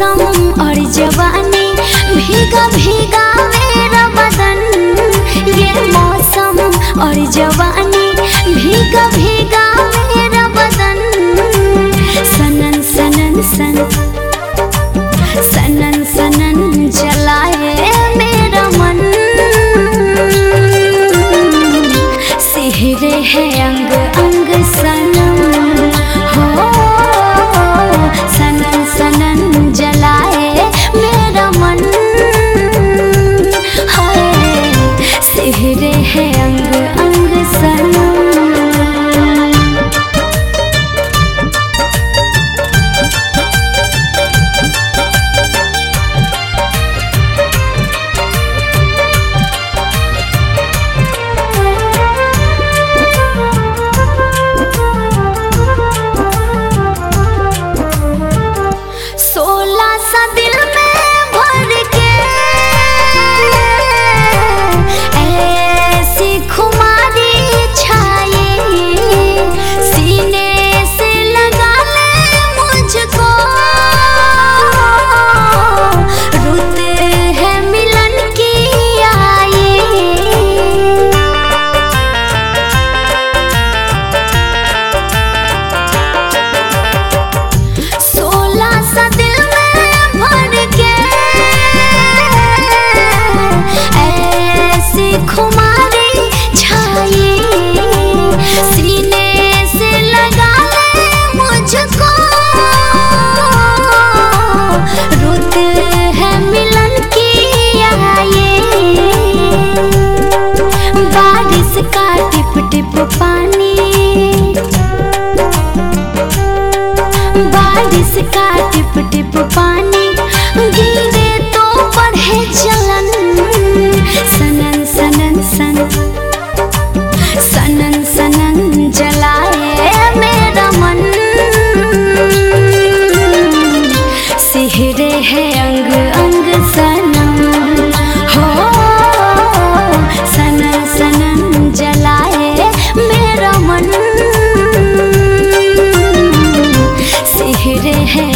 मौसम और जवानी, भीगा भीगा मेरा बदन। ये मौसम और जवानी, भीगा भीगा मेरा बदन। सनन सनन सन, सनन सनन जलाए मेरा मन। सिहरे है अंग अंग सनम हो, सनन सनन जलाए मेरा मन। हाय सिहरे है अंग अंग सनम। टिप पानी, बारिश का टिप टिप पानी, गिरे तो बढ़े जलन। सनन सनन सन, सनन सनन जलाए मेरा मन। सिहरे है अंग अंग सनम हो, सनन सनन जलाए मेरा मन। सिहरे है